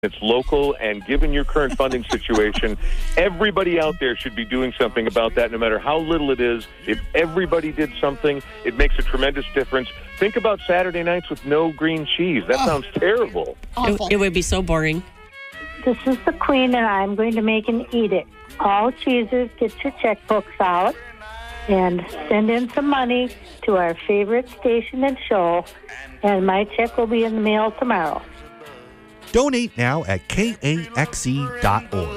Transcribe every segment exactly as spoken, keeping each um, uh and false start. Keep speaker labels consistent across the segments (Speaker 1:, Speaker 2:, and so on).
Speaker 1: It's local, and given your current funding situation, everybody out there should be doing something about that, no matter how little it is. If everybody did something, it makes a tremendous difference. Think about Saturday nights with no green cheese. That oh. sounds terrible.
Speaker 2: It, it would be so boring.
Speaker 3: This is the Queen, and I'm going to make an edict. All cheesers, get your checkbooks out and send in some money to our favorite station and show, and my check will be in the mail tomorrow.
Speaker 4: Donate now at K A X E dot org.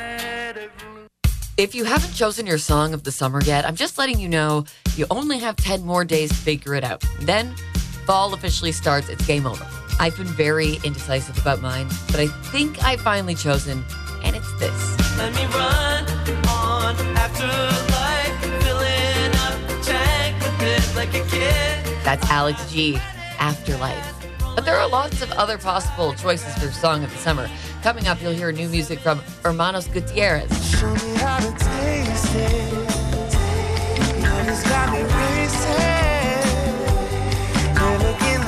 Speaker 5: If you haven't chosen your song of the summer yet, I'm just letting you know you only have ten more days to figure it out. Then fall officially starts. It's game over. I've been very indecisive about mine, but I think I've finally chosen, and it's this.
Speaker 6: Let me run on after life, filling up the tank a bit like a kid.
Speaker 5: That's Alex G, Afterlife. But there are lots of other possible choices for Song of the Summer. Coming up, you'll hear new music from Hermanos Gutierrez.
Speaker 6: Show me how to taste it. Love has got me racing. Never get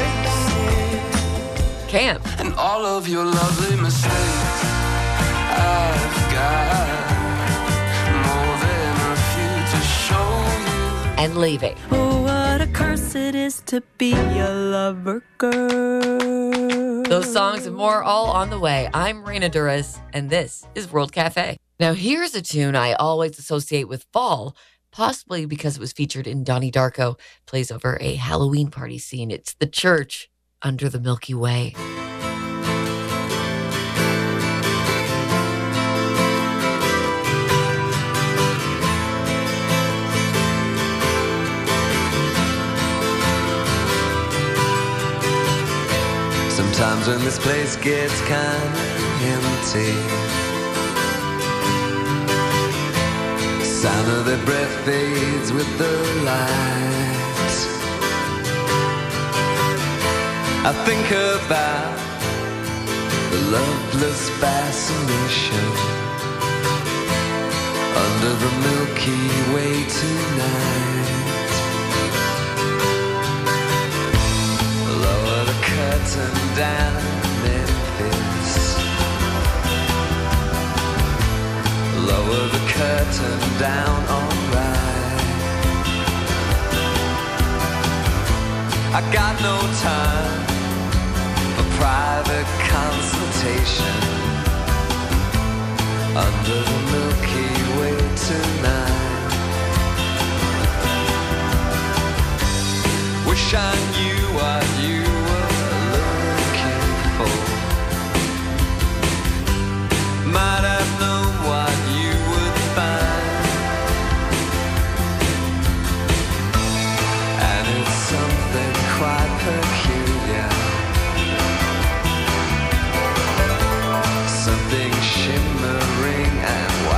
Speaker 6: me wasted.
Speaker 5: Camp.
Speaker 6: And all of your lovely mistakes, I've got more than a few to show you.
Speaker 5: And Leaving.
Speaker 7: Oh, what a curse it is to be a lover girl.
Speaker 5: Those songs and more all on the way. I'm Raina Duras, and this is World Cafe. Now, here's a tune I always associate with fall, possibly because it was featured in Donnie Darko. Plays over a Halloween party scene. It's The Church Under the Milky Way.
Speaker 6: Sometimes when this place gets kind of empty, the sound of their breath fades with the light. I think about the loveless fascination under the Milky Way tonight. Lower the curtain down, Memphis. Lower the curtain down, alright. I got no time for private consultation under the Milky Way tonight. Wish I knew what you were looking for. Might have known what you would find. And it's something quite peculiar, something shimmering and white.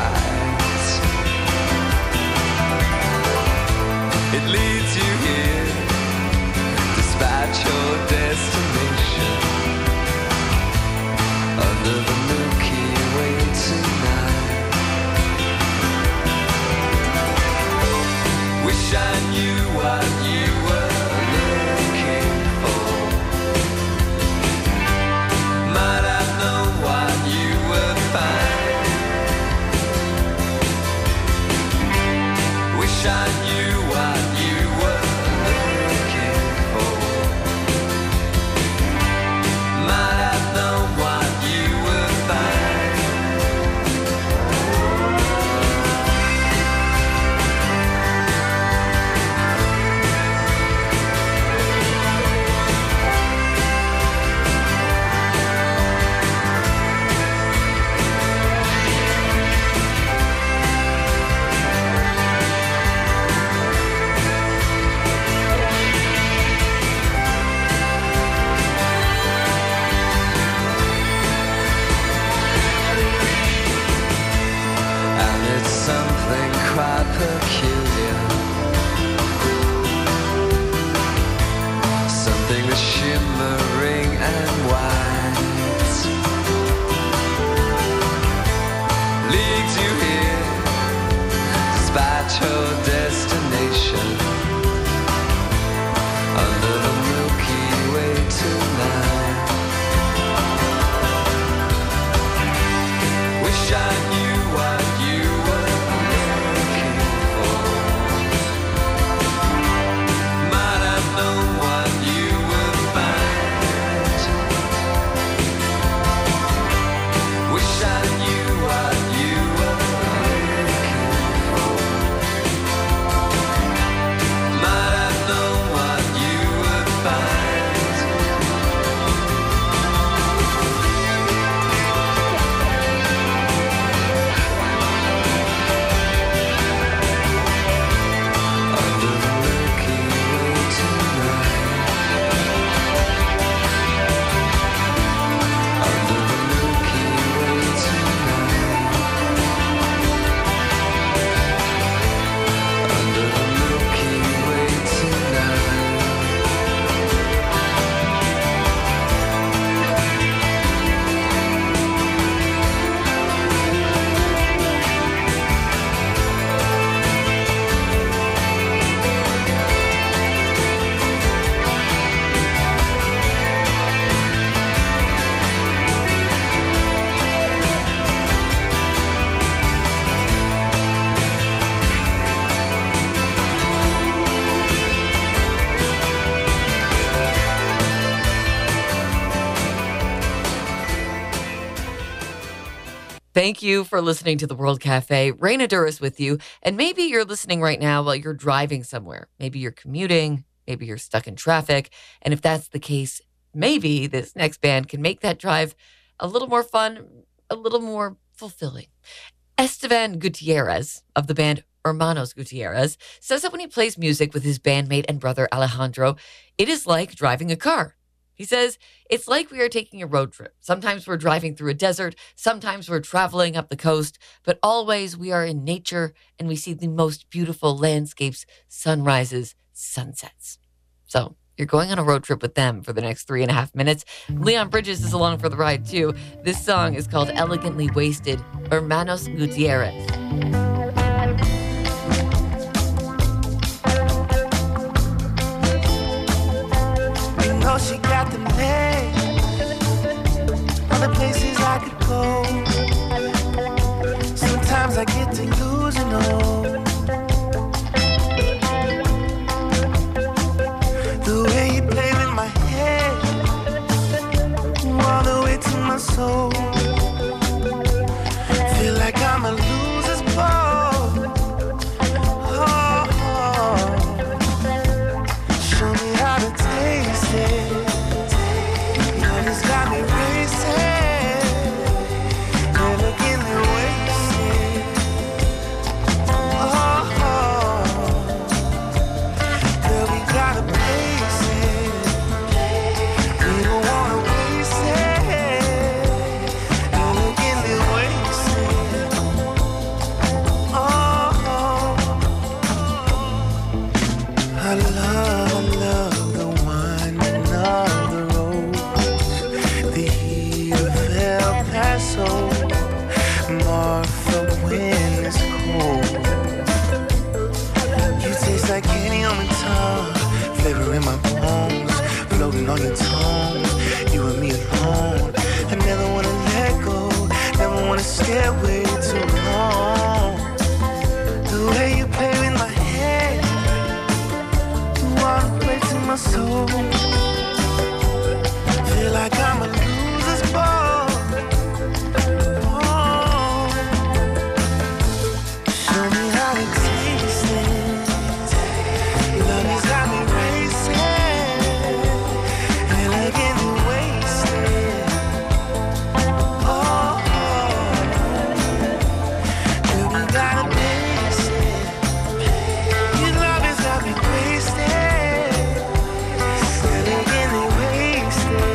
Speaker 5: Thank you for listening to the World Cafe. Raina Duras with you. And maybe you're listening right now while you're driving somewhere. Maybe you're commuting. Maybe you're stuck in traffic. And if that's the case, maybe this next band can make that drive a little more fun, a little more fulfilling. Esteban Gutierrez of the band Hermanos Gutierrez says that when he plays music with his bandmate and brother Alejandro, it is like driving a car. He says, it's like we are taking a road trip. Sometimes we're driving through a desert. Sometimes we're traveling up the coast. But always we are in nature and we see the most beautiful landscapes, sunrises, sunsets. So you're going on a road trip with them for the next three and a half minutes. Leon Bridges is along for the ride, too. This song is called Elegantly Wasted, Hermanos Gutierrez.
Speaker 6: know she got the legs, all the places I could go. Sometimes I get to losing all. The way you play with my head, all the way to my soul. Feel like I'm a loser's ball. Oh, oh. Show me how to taste it. Love has got me racing, elegantly wasted. Oh, oh. Girl, we gotta place it. We don't wanna waste it. Elegantly wasted. Oh, oh. I love, I love the winding of the roads, the heat of El Paso, Martha when it's cold. You taste like candy on my tongue, flavor in my bones, floating on your tongue. You and me alone. I never wanna let go, never wanna stay away too long. The way you play with my head, one way to my soul. Feel like I'm a loser's ball. Oh. Show me how to taste it. Love has got me racing, elegantly wasted. Oh, girl, we gotta pace it. Your love has got me wasted, elegantly wasted.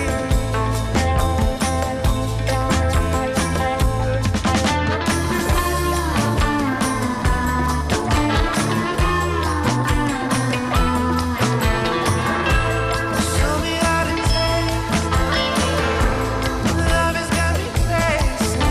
Speaker 6: Show me how to taste. Love has got me wasted.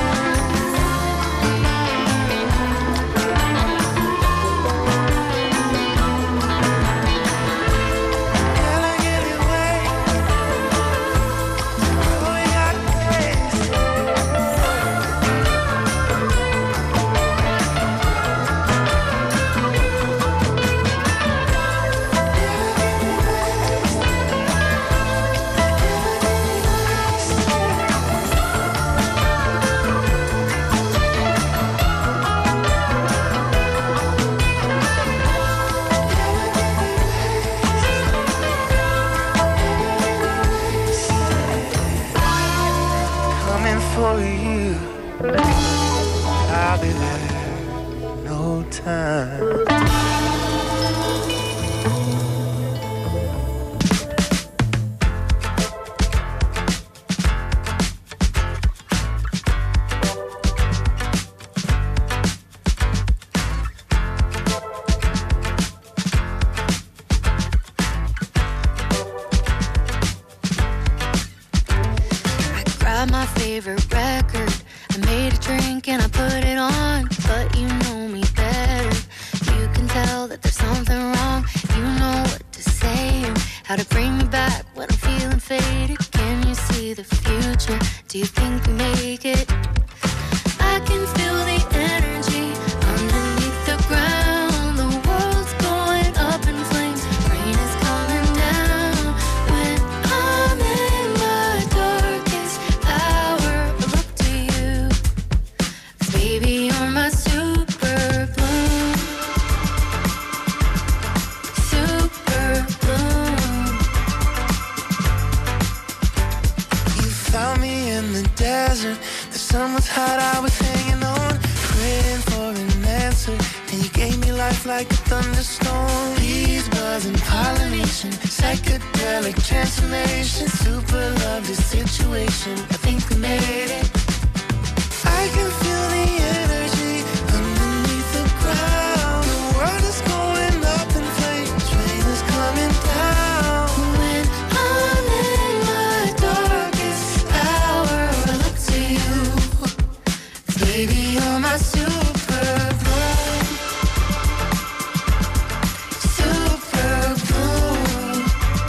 Speaker 6: Elegantly wasted. Oh, we got wasted. Coming for you, I'll be there, no time.
Speaker 8: I grabbed my favorite record. I made a drink and I put it on. But you know me better. You can tell that there's something wrong. You know what to say and how to bring me back when I'm feeling faded. Can you see the future? Do you think we make it? I can feel the energy underneath the ground. The world's going up in flames. Rain is coming down. When I'm in my darkest hour, I look to you.
Speaker 6: desert. The sun was hot, I was hanging on, praying for an answer. And you gave me life like a thunderstorm. Bees buzzing, pollination, psychedelic transformation. Super love this situation, I think we made it. I can feel the energy underneath the ground. The world is going up in flames, rain is coming down. When I'm in my darkest hour, I look to you. Baby, you're my super moon. Super moon.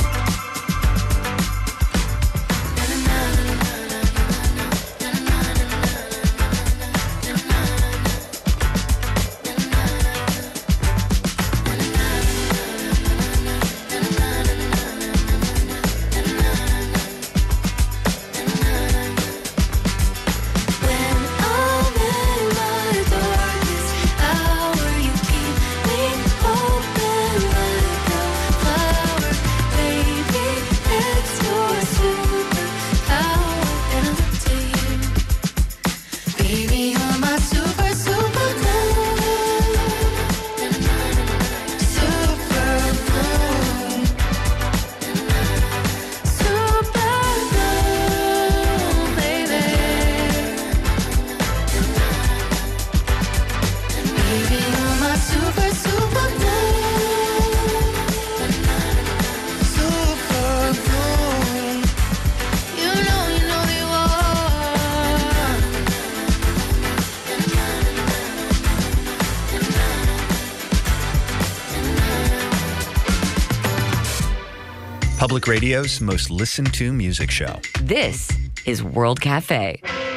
Speaker 9: Public Radio's most listened to music show.
Speaker 5: This is World Cafe.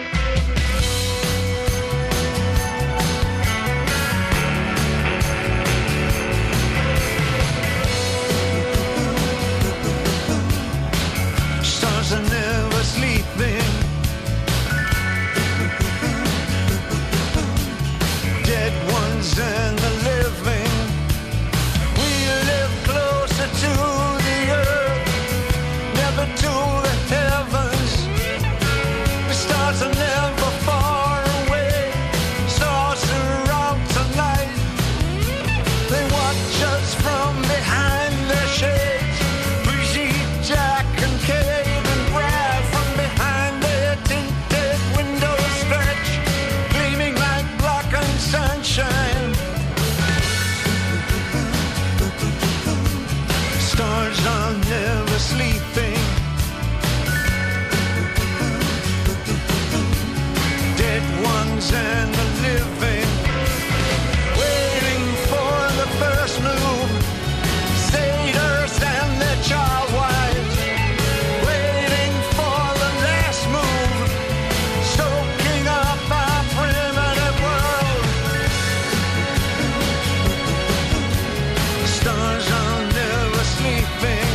Speaker 6: Stars are never sleeping. Dead ones and the living. We live closer to the earth, never to the heavens. The stars are never far away. Stars are out tonight. They watch us from behind their shades. Brigitte, Jack, and Kate, and Brad from behind their tinted windows stretch, gleaming like blackened sunshine. Stars are never sleeping. Dead ones and the living, waiting for the first move. Satyrs and their child wives, waiting for the last move. Soaking up our primitive world. Stars are never sleeping.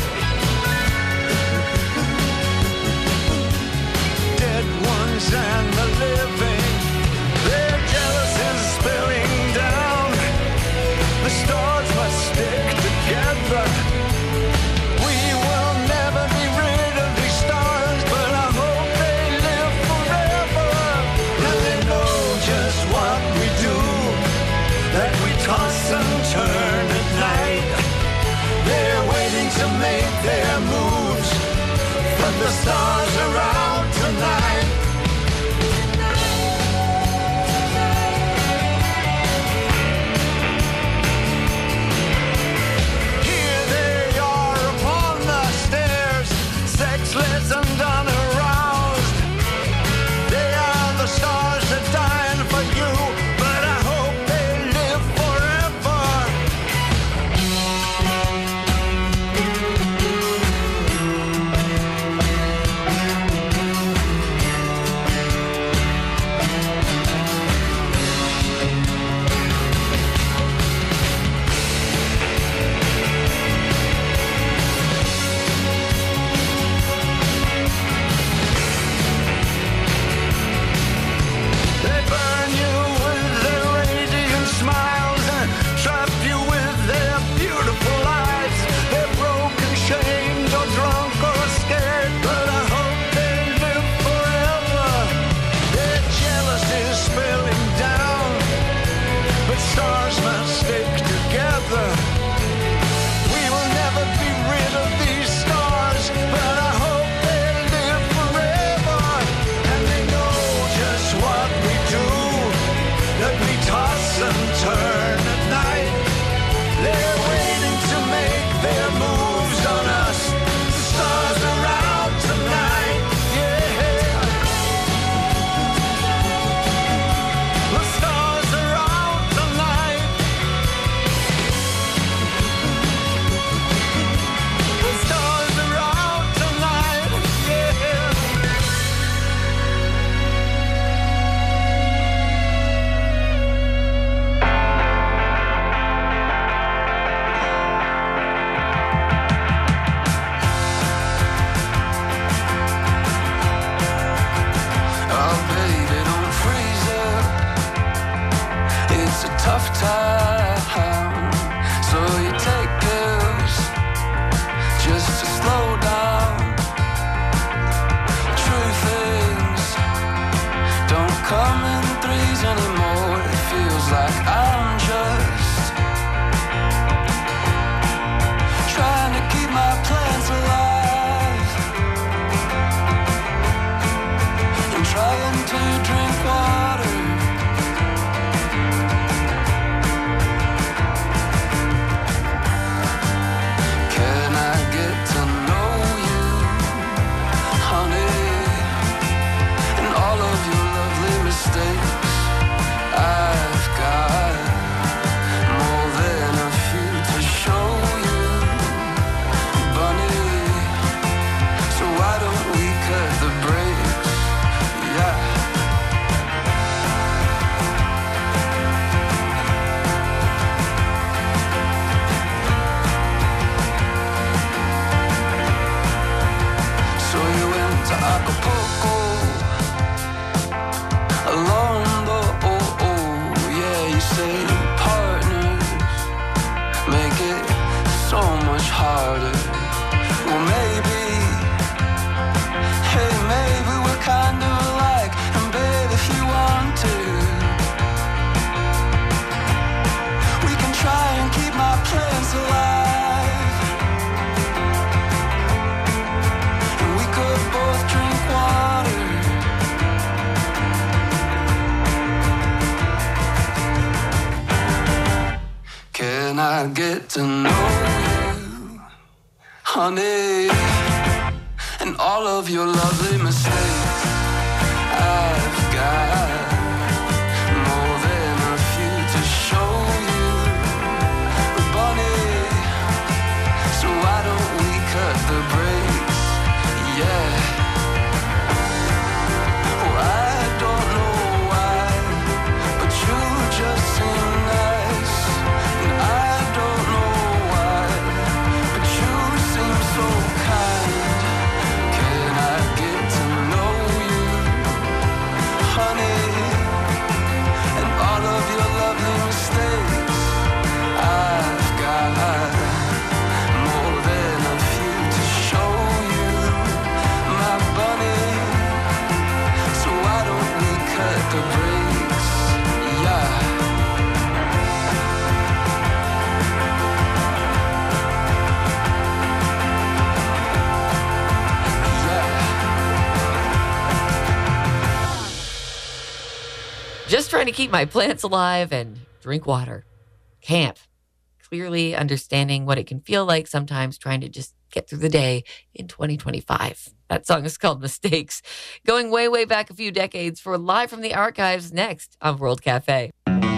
Speaker 6: Dead ones and the living, their jealousy is spilling down. The stars must stick together. We will never be rid of these stars, but I hope they live forever. And they know just what we do, that we toss and turn at night. They're waiting to make their moves, but the stars are out tonight. Here they are upon the stairs, sexless and unaroused. They are the stars that dying for you, but I hope they live forever. anymore. It feels like I'm just trying to keep my plants alive and trying to drink water. Can I get to know you, honey, and all of your lovely mistakes? I've got more than a few to show you, bunny, so why don't we cut the brakes? Yeah. So you went to Acapulco alone, though, oh, oh, yeah, you say partners make it so much harder. Well, maybe, hey, maybe we're kind of alike, and babe, if you want to, we can try and keep my plants alive, and we could both drink water. Can I get to know you, honey, and all of your lovely mistakes? I've got more than a few to show you, bunny, so why don't we cut the brakes? Yeah. Oh, I don't know why, but you just seem nice. And I don't know why, but you seem so kind. Can I get to know you, honey, and all of your lovely mistakes? I've got more than a few to show you, my bunny, so why don't we cut the brakes? Yeah.
Speaker 5: Just trying to keep my plants alive and drink water. Camp. Clearly understanding what it can feel like sometimes trying to just get through the day in twenty twenty-five. That song is called Mistakes. Going way, way back a few decades for Live from the Archives next on World Cafe.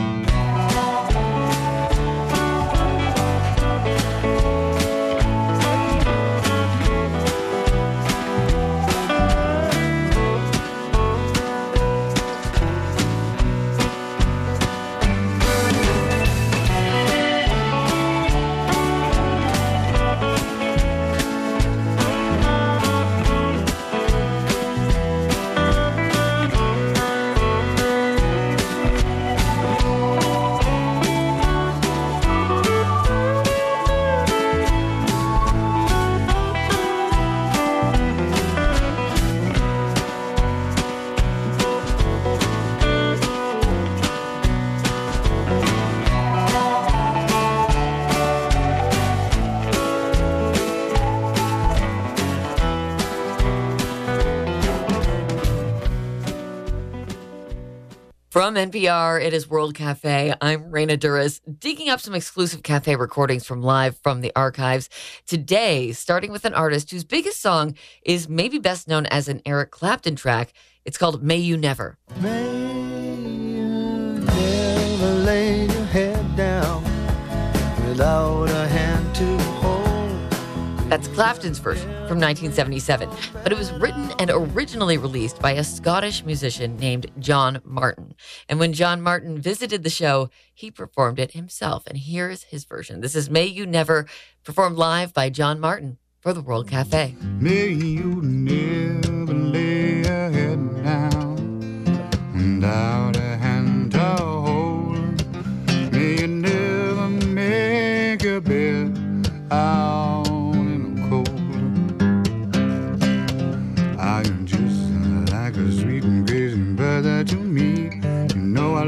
Speaker 5: From N P R, it is World Cafe. I'm Raina Duras, digging up some exclusive cafe recordings from Live from the Archives. Today, starting with an artist whose biggest song is maybe best known as an Eric Clapton track. It's called May You Never.
Speaker 10: May you never lay your head down without a hand to hold.
Speaker 5: That's Clapton's version from nineteen seventy-seven, but it was written and originally released by a Scottish musician named John Martin. And when John Martin visited the show, he performed it himself. And here's his version. This is May You Never, performed live by John Martin for the World Cafe.
Speaker 11: May you never lay your head down without a hand to hold. May you never make your bed out. I am just like a sweet and crazy bird that you meet. You know I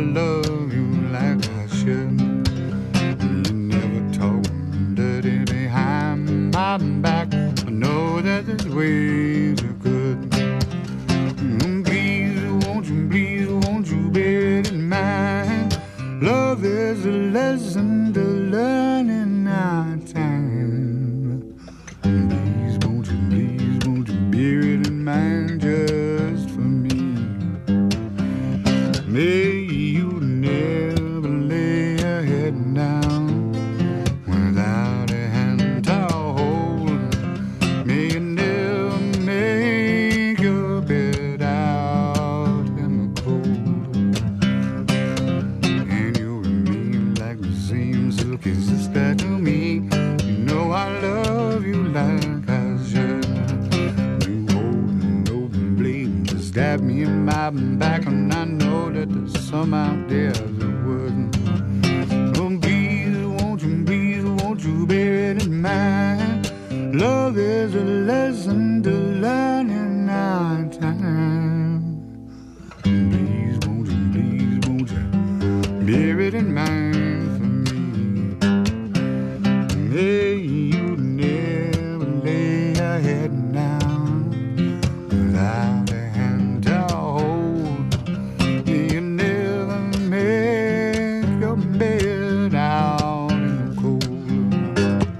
Speaker 11: May you never lay your head down without a hand to hold. May you never make your bed out in the cold. And you remain like the same silky sister to me. You know I love you like I should. You hold an open blade to stab me in my back, and I know that there's some out there that wouldn't. Oh, please, won't you, please, won't you bear it in mind? Love is a lesson to learn in our time. Please, won't you, please, won't you bear it in mind for me? May you never lay your head down without a hand to hold. May you never make your bed out in the cold.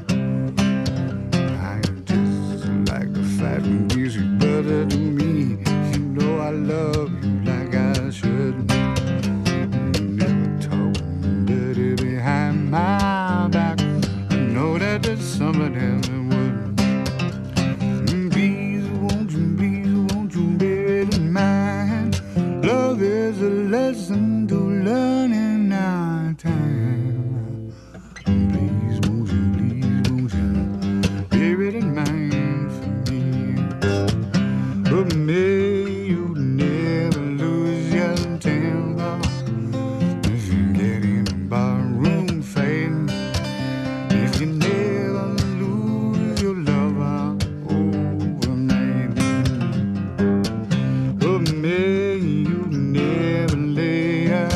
Speaker 11: I am just like the fat and greasy butter to me. You know I love you like I should. You never talk dirty behind my back. I know that there's some of them that wouldn't. Please, won't you, please, won't you bear it in mind? Love is a lesson to learn in our time. Please, won't you, please, won't you bear it in mind for me? But may you never lose your temper if you get in a barroom fight. If you never lose your lover overnight. But may you never lay your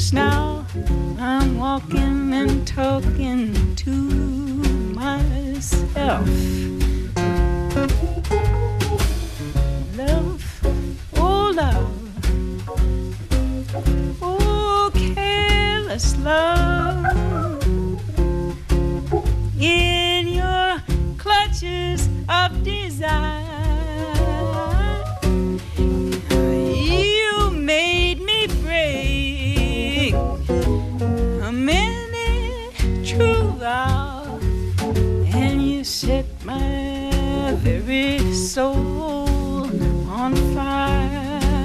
Speaker 7: Just now I'm walking and talking to myself. Love, oh love, oh careless love, in your clutches of desire. You made me break a many true vow, and you set my very soul on fire.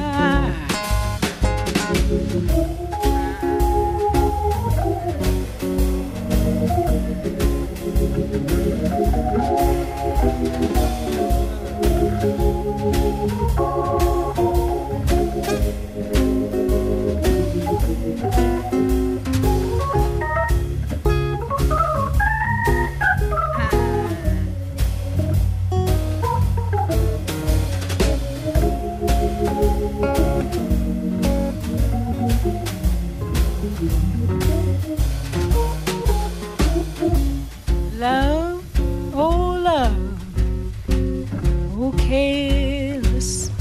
Speaker 7: Love, oh love, oh careless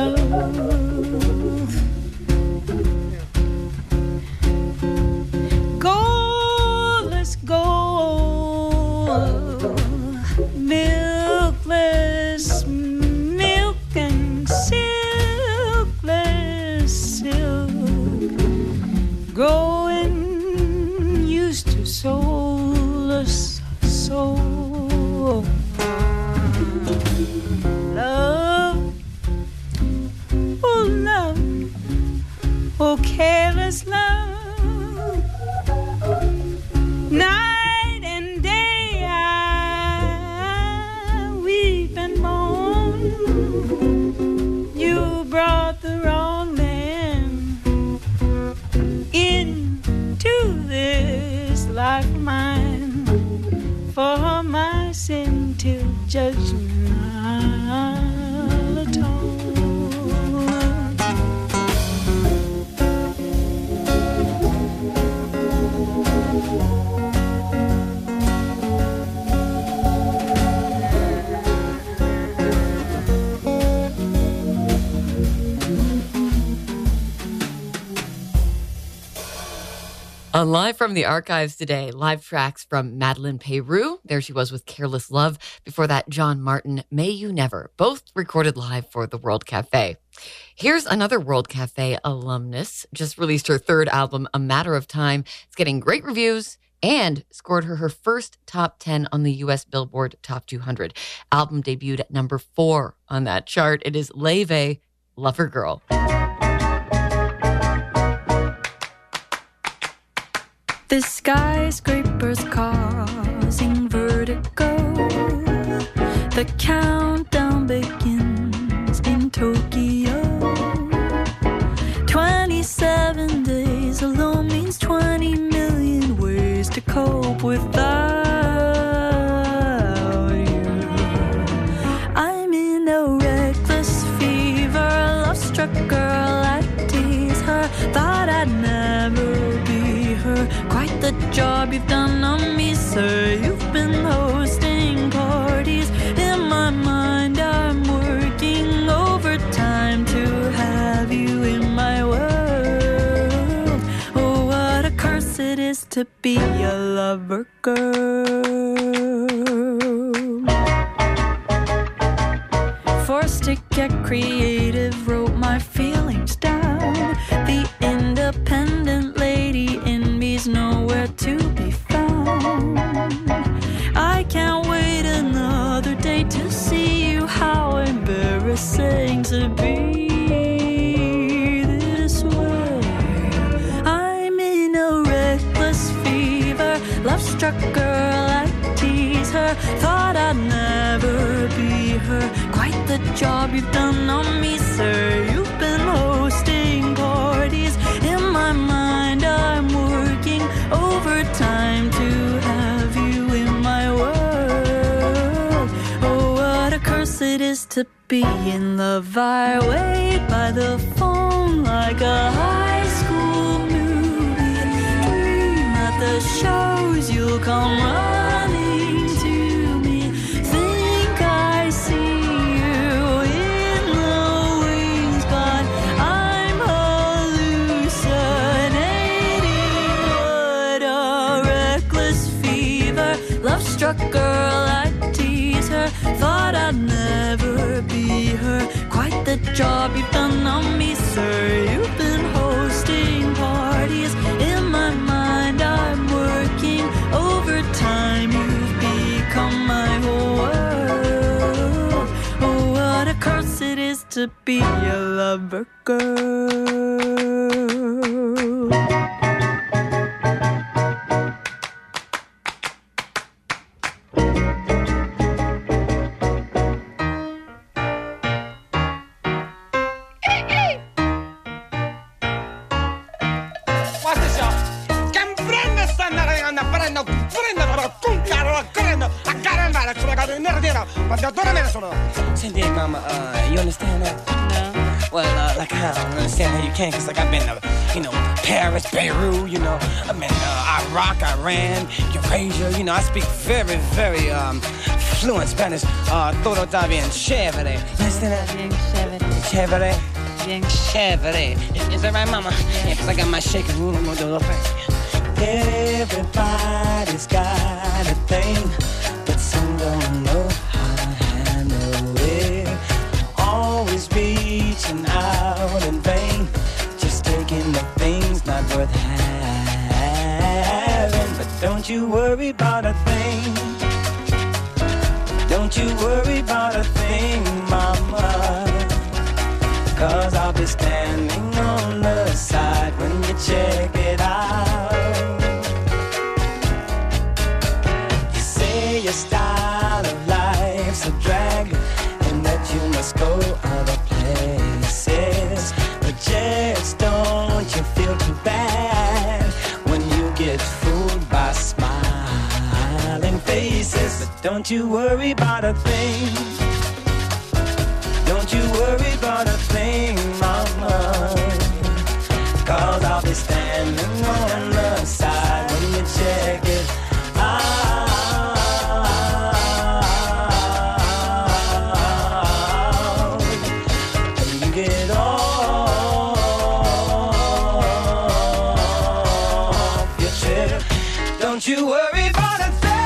Speaker 7: love. Go, let's go, milkless milk and silkless silk, growing used to soulless soul. Love, oh love, oh careless love. Night and day I weep and moan. You brought the wrong man into this life of mine, for my sin till judgment I'll atone.
Speaker 5: On Live from the Archives today, live tracks from Madeleine Peyroux. There she was with Careless Love. Before that, John Martin, May You Never, both recorded live for the World Cafe. Here's another World Cafe alumnus, just released her third album, A Matter of Time. It's getting great reviews and scored her her first top ten on the U S Billboard Top two hundred. Album debuted at number four on that chart. It is Leve, Lover Girl.
Speaker 7: The skyscrapers causing vertigo. The countdown begins in Tokyo. twenty-seven days alone means twenty million ways to cope without you. I'm in a reckless fever, love-struck girl, I tease her. Thought I'd never be her. Quite the job you've done on me, sir. You've been hosting parties. In my mind I'm working overtime to have you in my world. Oh, what a curse it is to be a lover girl. Forced to get creative, wrote my feelings down. The independent lady in me's nowhere to be found. I can't wait another day to see you. How embarrassing to be this way. I'm in a reckless fever, love-struck girl, I tease her. Thought I'd never be her. Quite the job you've done on me, sir. You've been hosting parties. In my mind I'm working overtime to have you in my world. Oh, what a curse it is to be in love. I wait by the phone like a high school movie. love-struck girl, I tease her. Thought I'd never be her. Quite the job you've done on me, sir. You've been hosting parties. In my mind I'm working overtime. You've become my whole world. Oh, what a curse it is to be a lover girl.
Speaker 12: Cindy, mama, uh, you understand that? No. Well, uh, like, I don't understand how you can, because, like, I've been to, you know, Paris, Beirut, you know, I've been to uh, Iraq, Iran, Eurasia, you know, I speak very, very, um, fluent Spanish. Uh, todo está bien chévere. You understand that? Bien chévere. Chévere? Bien chévere. Is that right, mama? Yeah, because I got my shaking room, I'm going to do a little thing.
Speaker 6: Everybody's got a thing, but some don't know how to handle it. Always reaching out in vain, just taking the things not worth having. But don't you worry about a thing. Don't you worry about a thing, mama. Cause I'll be standing on the side when you check it out. You say your style of life's a drag and that you must go other places. But just don't you feel too bad when you get fooled by smiling faces. But don't you worry about a thing. Don't you worry about a thing, mama. Cause I'll be standing on the side when you check it out. When you get off your trip, don't you worry about a thing.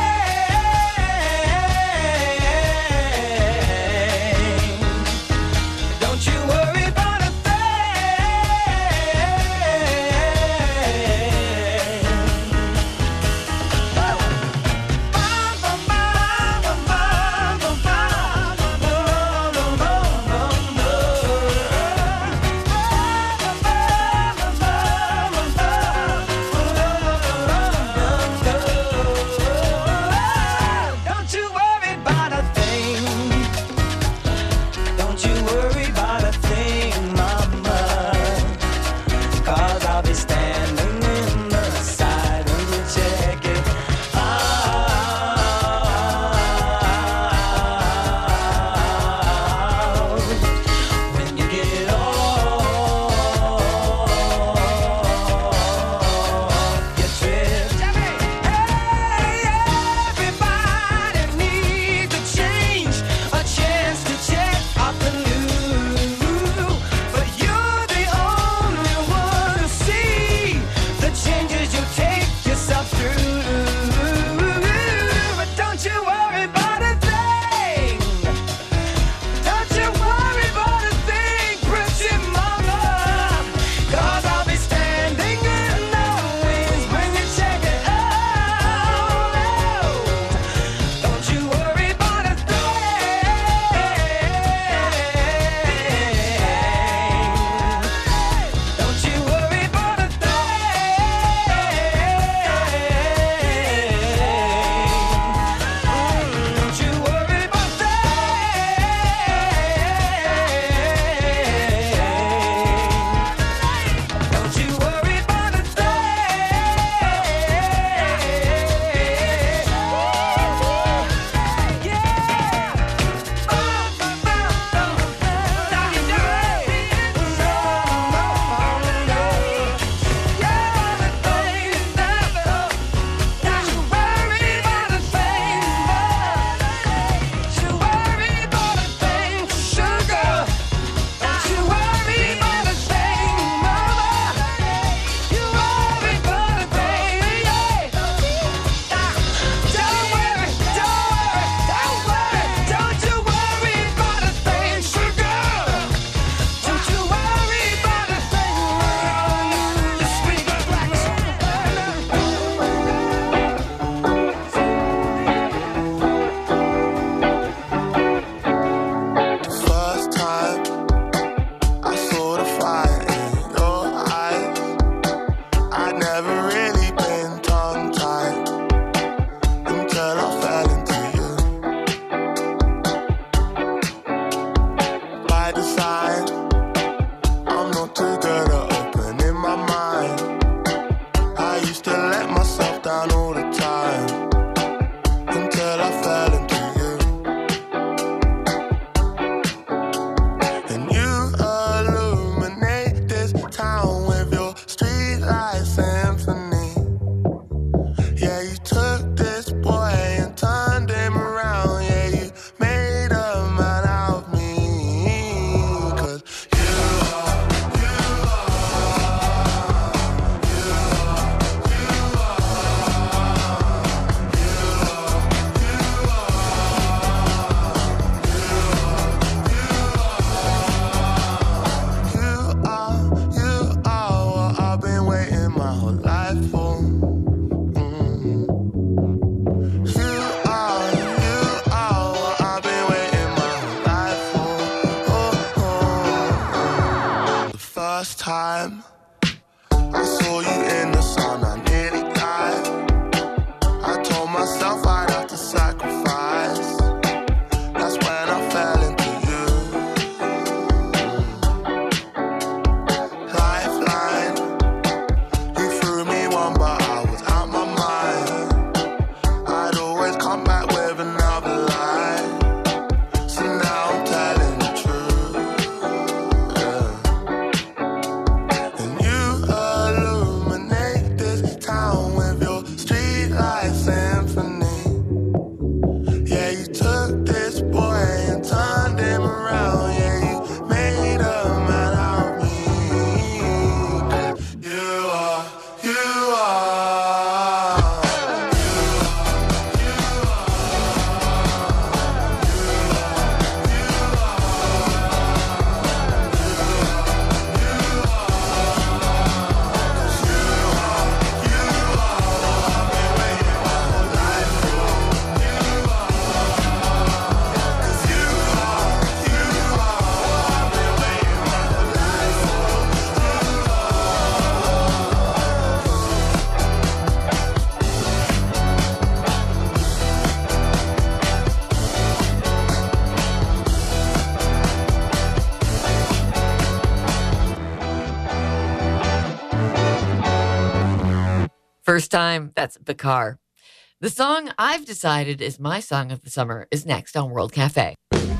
Speaker 5: First Time, that's Bakar. The song I've decided is my song of the summer is next on World Cafe.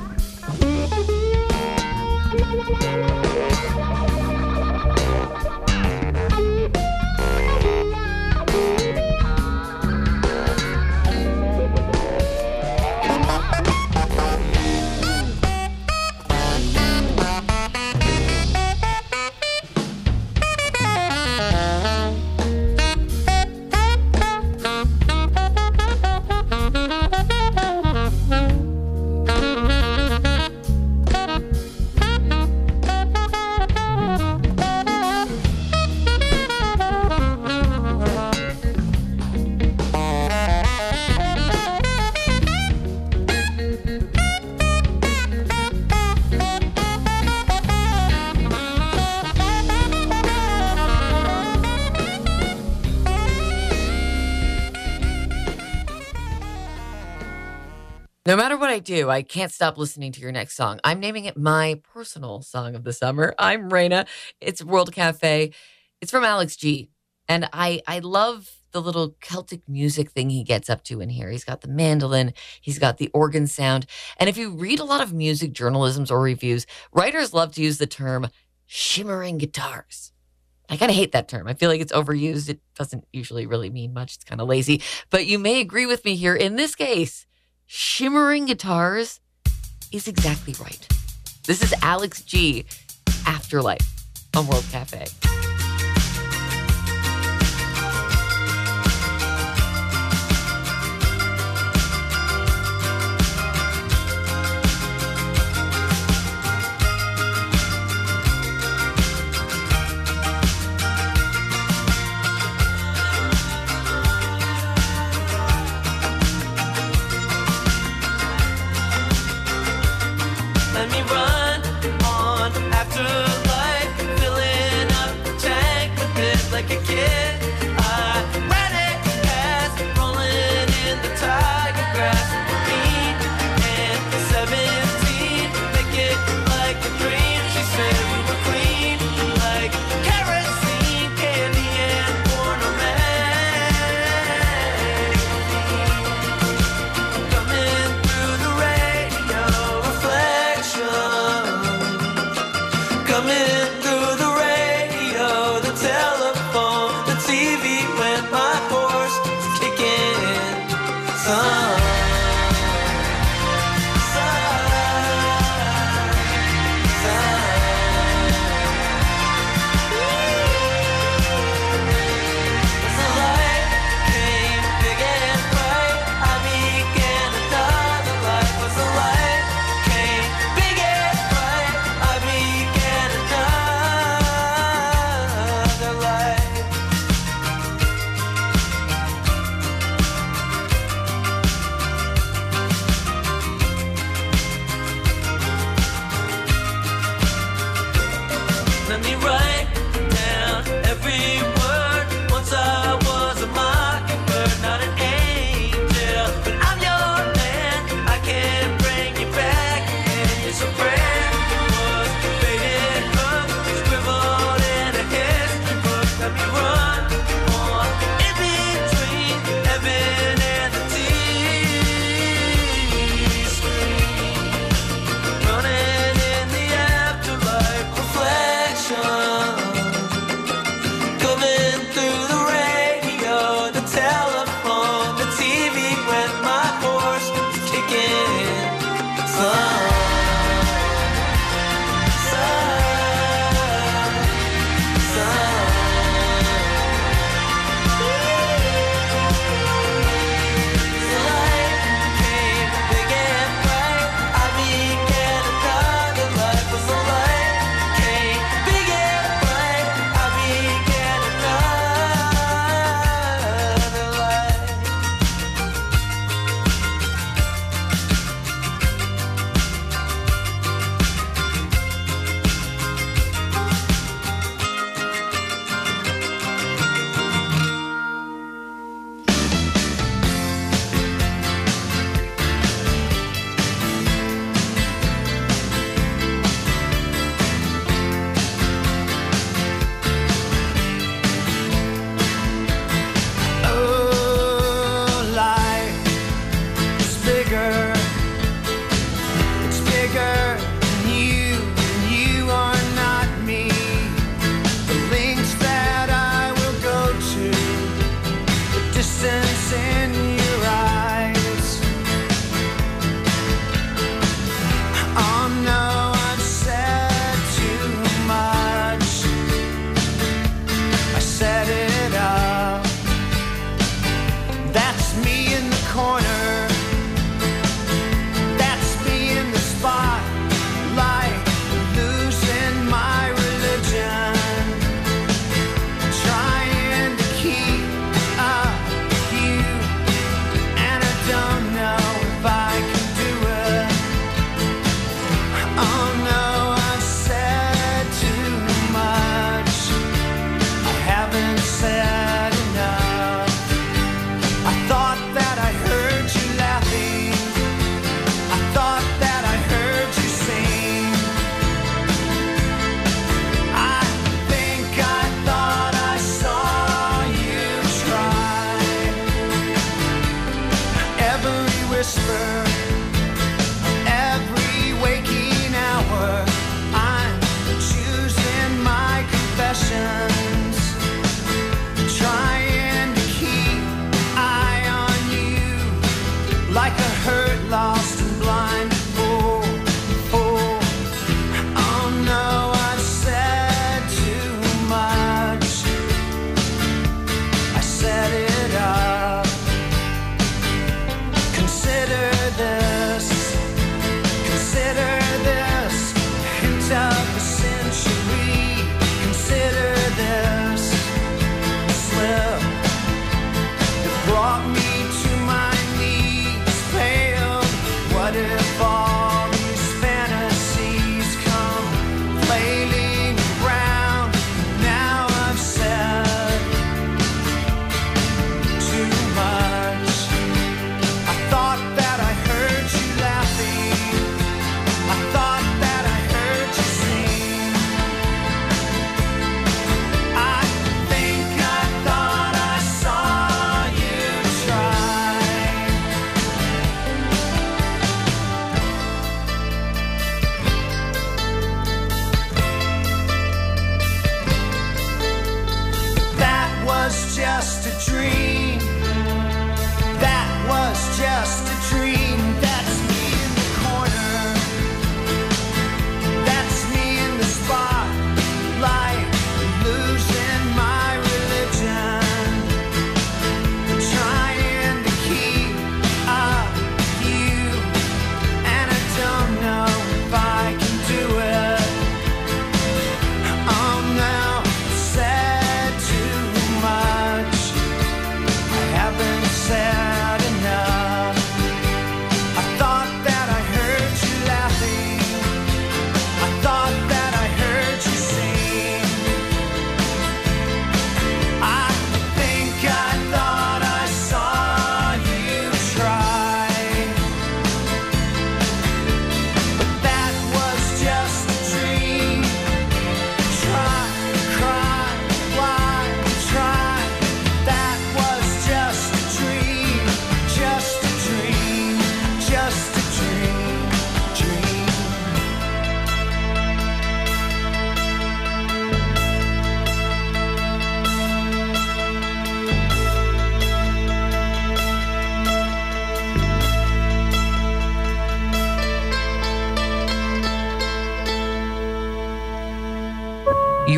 Speaker 5: No matter what I do, I can't stop listening to your next song. I'm naming it my personal song of the summer. I'm Raina. It's World Cafe. It's from Alex G. And I, I love the little Celtic music thing he gets up to in here. He's got the mandolin. He's got the organ sound. And if you read a lot of music journalisms or reviews, writers love to use the term shimmering guitars. I kind of hate that term. I feel like it's overused. It doesn't usually really mean much. It's kind of lazy. But you may agree with me here. In this case, shimmering guitars is exactly right. This is Alex G, Afterlife on World Cafe.
Speaker 6: Let me run on after life, filling up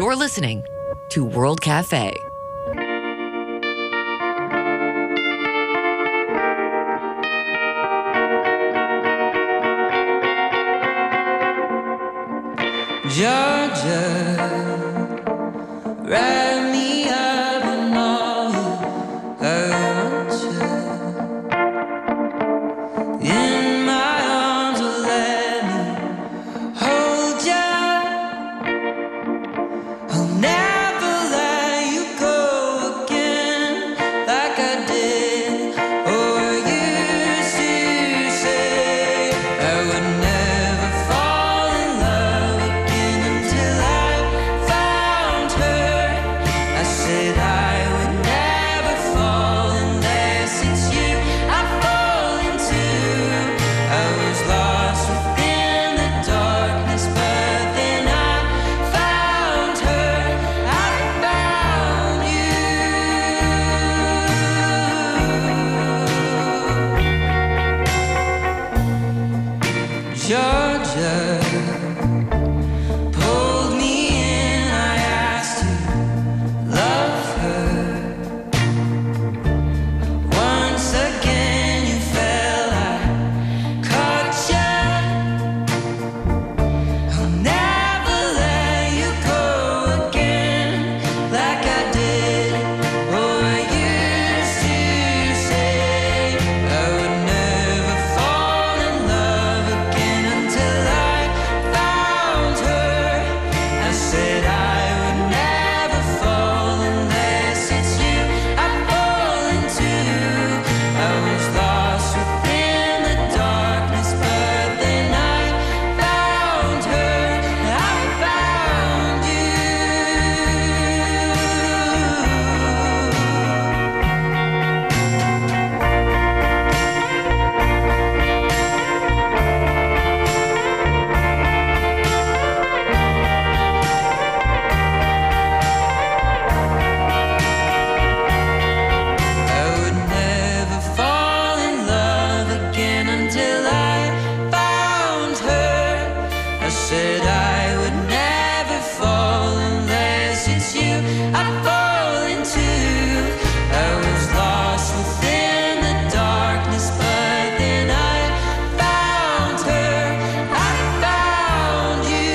Speaker 5: You're listening to World Cafe.
Speaker 13: Georgia, wrap me up in all I want you. In my arms, will let me hold you. I'll never let you go again, like I did or used to say. I would never fall in love again until I found her. I said I would never fall unless it's you I fall into. I was lost within the darkness, but then I found her. I found you. Georgia pulled me in, I asked to love her. Once again you fell, I caught you. I'll never let you go again, like I did or I used to say. I would never fall in love again until I found her. I said I would never fall unless it's you I fall into. I was lost within the darkness, but then I found her. I found you. I would never fall in love again until I found her. I said I would never fall unless it's you I fall into. I was lost within the darkness, but then I found her. I found you.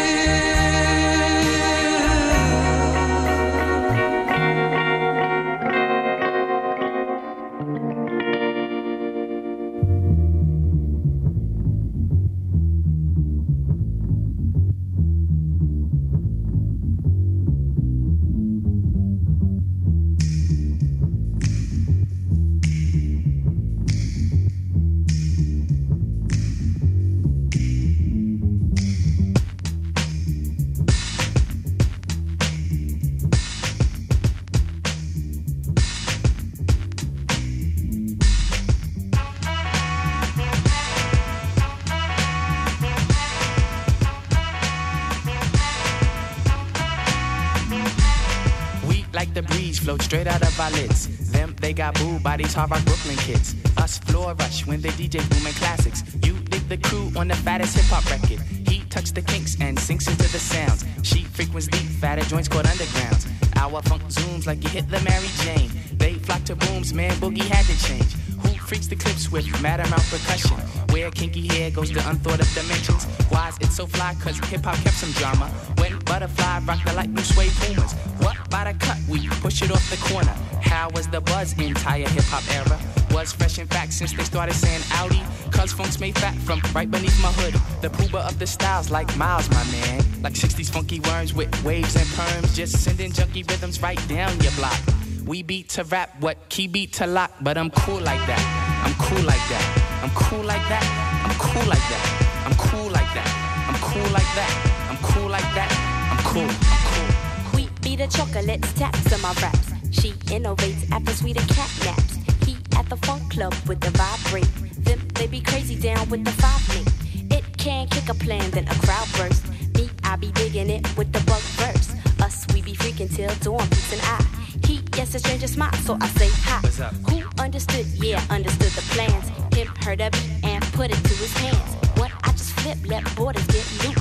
Speaker 14: We like the breeze, float straight out of our lids. Them, they got booed by these hard rock Brooklyn kids. Us floor rush when they D J booming classics. You dig the crew on the fattest hip hop record. He tucks the kinks and sinks into the sounds. She frequents deep, fatter joints called undergrounds. Our funk zooms like you hit the Mary Jane. They flock to booms, man, boogie had to change. Who freaks the clips with mad amount percussion? Where kinky hair goes to unthought of dimensions. Why is it so fly? Cause hip hop kept some drama. When Butterfly rocked the light blue suede Pumas. What by the cut? We push it off the corner. How was the buzz entire hip hop era? Was fresh in fact since they started saying Audi. Cuz funk's made fat from right beneath my hood. The pooba of the styles like Miles, my man. Like sixties funky worms with waves and perms. Just sending junky rhythms right down your block. We beat to rap, what key beat to lock. But I'm cool like that. I'm cool like that. I'm cool like that. I'm cool like that. I'm cool like that. I'm cool like that. I'm cool like that. I'm cool. I'm cool.
Speaker 15: We be the chocolates, taps on my raps. She innovates after sweeter cat naps. He at the funk club with the vibrate. Them they be crazy down with the five me. It can kick a plan, then a crowd burst. Me, I be digging it with the bug verse. Us, we be freaking till dawn, peace and I. He, yes, a stranger smile, so I say hi.
Speaker 14: What's up?
Speaker 15: Who understood? Yeah, understood the plans. Him heard of it and put it to his hands. What? I just flip, let borders get loose. How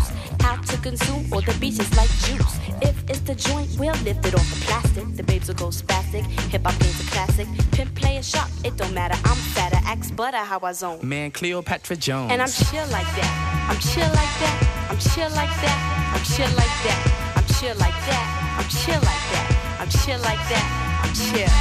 Speaker 15: out to consume all the beaches like juice. If it's the joint, we'll lift it off the plastic. The babes will go spastic. Hip hop game's a classic. Pimp play a shot, it don't matter. I'm fatter, axe butter how I zone.
Speaker 14: Man, Cleopatra Jones.
Speaker 15: And I'm chill like that. I'm chill like that. I'm chill like that. I'm chill like that. I'm chill like that. I'm chill like that. I'm chill like that. I'm chill.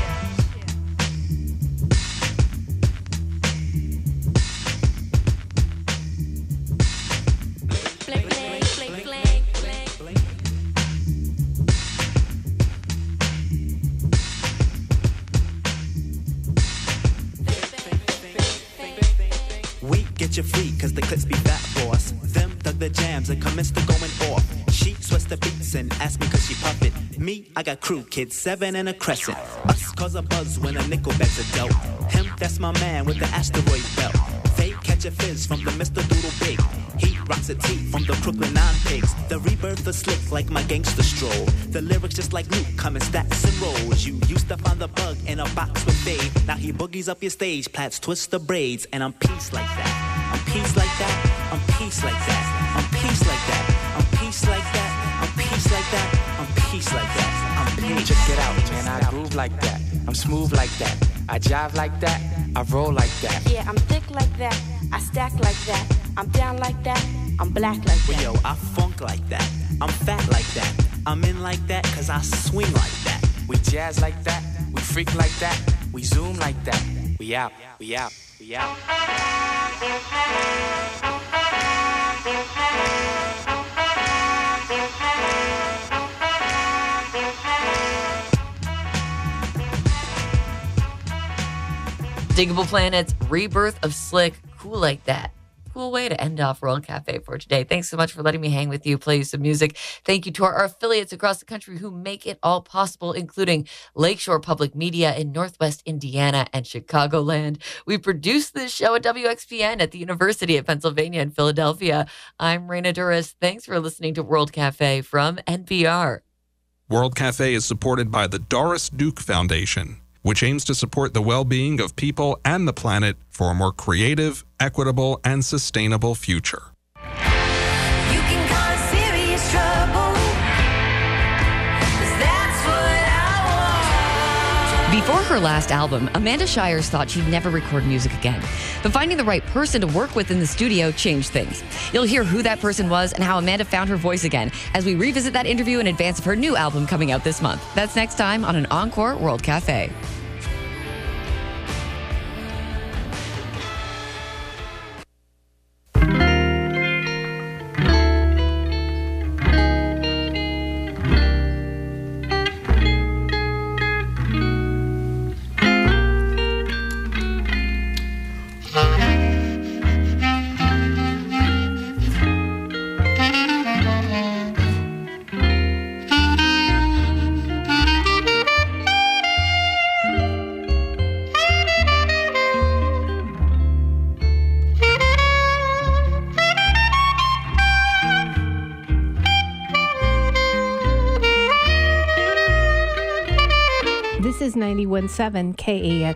Speaker 16: Get your free, cause the clips be fat, boss. Them dug the jams and commenced to going off. She sweats the beats and asked me cause she puff it. Me, I got crew, kids, seven and a crescent. Us cause a buzz when a nickel bag's a dope. Him, that's my man with the asteroid belt. They catch a fizz from the Mister Doodle Big. He rocks a tee from the Brooklyn Nine Pigs. The rebirth is slick like my gangster stroll. The lyrics just like Luke, come in stacks and rolls. You used to find the bug in a box with Dave. Now he boogies up your stage, plats, twist the braids. And I'm peace like that. I'm peace like that. I'm peace like that. I'm peace like that. I'm peace like that. I'm peace like that. I'm peace like that. I'm peace.
Speaker 14: Check it out, man. I groove like that. I'm smooth like that. I jive like that. I roll like that.
Speaker 15: Yeah, I'm thick like that. I stack like that. I'm down like that. I'm black like that.
Speaker 16: Well, yo, I funk like that. I'm fat like that. I'm in like that cause I swing like that.
Speaker 14: We jazz like that. We freak like that. We zoom like that. We out. We out. We out.
Speaker 5: Diggable Planets, Rebirth of Slick, cool like that. Cool way to end off World Cafe for today. Thanks so much for letting me hang with you, play you some music. Thank you to our affiliates across the country who make it all possible, including Lakeshore Public Media in Northwest Indiana and Chicagoland. We produce this show at W X P N at the University of Pennsylvania in Philadelphia. I'm Raina Duras. Thanks for listening to World Cafe from N P R.
Speaker 17: World Cafe is supported by the Doris Duke Foundation, which aims to support the well-being of people and the planet for a more creative, equitable, and sustainable future.
Speaker 13: You can cause serious trouble, 'cause that's what I want.
Speaker 18: Before her last album, Amanda Shires thought she'd never record music again. But finding the right person to work with in the studio changed things. You'll hear who that person was and how Amanda found her voice again as we revisit that interview in advance of her new album coming out this month. That's next time on an Encore World Cafe.
Speaker 19: This is ninety-one point seven K A X.